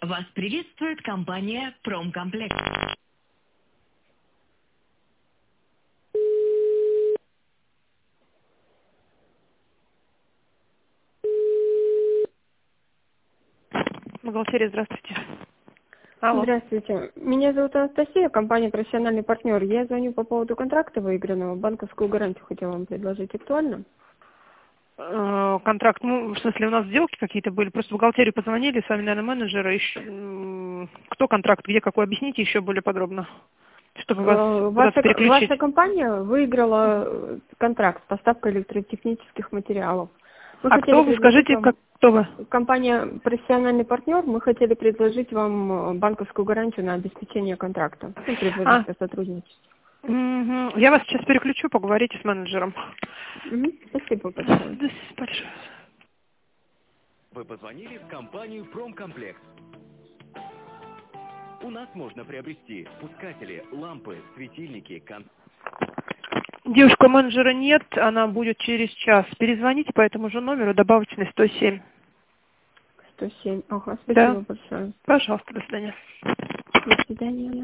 Вас приветствует компания Промкомплект. Бухгалтерия, здравствуйте. Алло. Здравствуйте. Меня зовут Анастасия, компания «Профессиональный партнер». Я звоню по поводу контракта выигранного. Банковскую гарантию хотела вам предложить. Актуально? Контракт, ну, в смысле, у нас сделки какие-то были, просто в бухгалтерию позвонили, с вами, наверное, менеджеры, кто контракт, где какой, объясните еще более подробно, чтобы вас куда-то переключить. Ваша компания выиграла контракт с поставкой электротехнических материалов. Мы А хотели кто вы, предложить скажите, вам, кто вы? компания «Профессиональный партнер», мы хотели предложить вам банковскую гарантию на обеспечение контракта. Ну, предложить сотрудничество. Я вас сейчас переключу, поговорите с менеджером. Спасибо большое. Большое. Вы позвонили в компанию «Промкомплект». У нас можно приобрести пускатели, лампы, светильники, Девушка, менеджера нет, она будет через час. Перезвоните по этому же номеру, добавочный 107. 107. Ага, Да. спасибо большое. Пожалуйста, до свидания. До свидания.